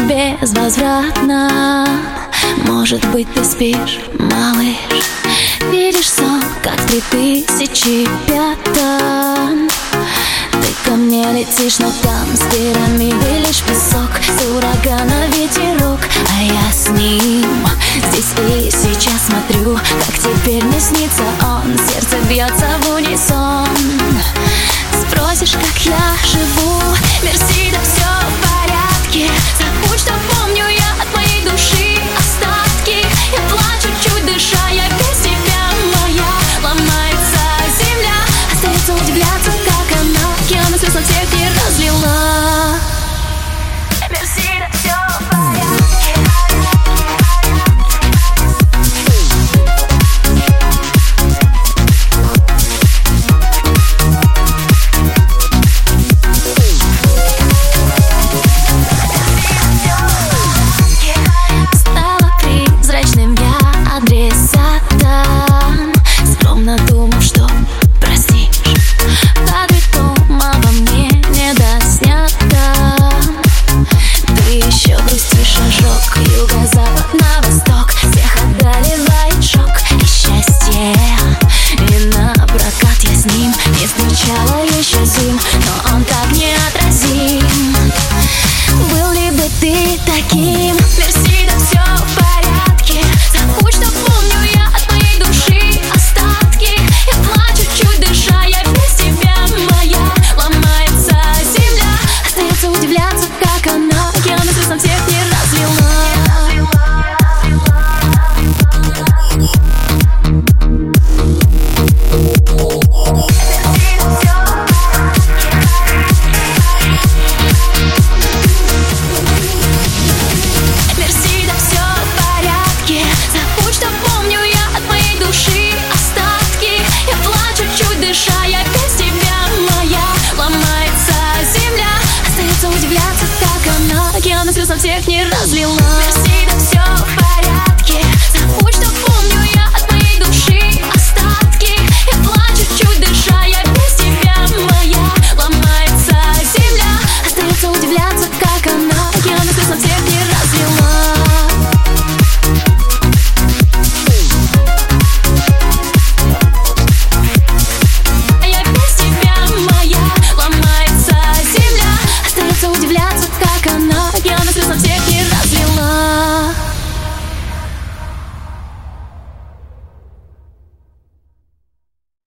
безвозвратно. Может быть, ты спишь, малыш, видишь сон, как в 2005-м. Ты ко мне летишь, но там с пирамиды лишь песок, с урагана ветерок, а я с ним здесь и сейчас смотрю, как теперь мне снится он. Сердце бьется в унисон. Спросишь, как я живу, мерси, да все в порядке. Забудь, что помню я от моей души остатки. Я плачу, чуть дыша, я без тебя моя. Ломается земля, остается удивляться, как она океаны слез на всех не разлила. Мерси, да все в порядке. Еще зим, но он так неотразим. Был ли бы ты таким? Мерси, да все в порядке. Забудь, что помню я от моей души остатки. Я плачу, чуть дыша, я без тебя моя. Ломается земля, остается удивляться, как она океаны слез на всех не разлила. Океаны слез на всех не разлила. Мерси, да все в порядке.